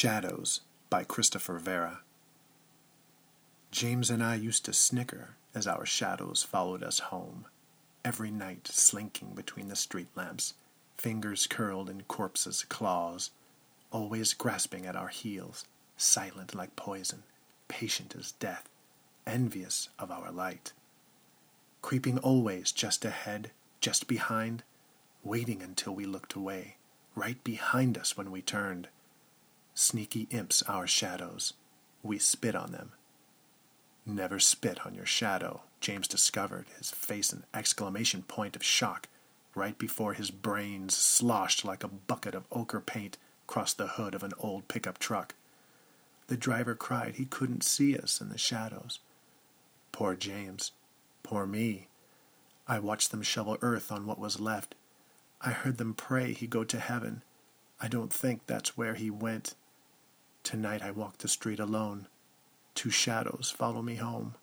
Shadows by Christopher Vera. James and I used to snicker as our shadows followed us home, every night slinking between the street lamps, fingers curled in corpses' claws, always grasping at our heels, silent like poison, patient as death, envious of our light. Creeping always just ahead, just behind, waiting until we looked away, right behind us when we turned. Sneaky imps our shadows. We spit on them. Never spit on your shadow, James discovered, his face an exclamation point of shock, right before his brains sloshed like a bucket of ochre paint across the hood of an old pickup truck. The driver cried he couldn't see us in the shadows. Poor James. Poor me. I watched them shovel earth on what was left. I heard them pray he go to heaven. I don't think that's where he went. Tonight I walk the street alone. 2 shadows follow me home.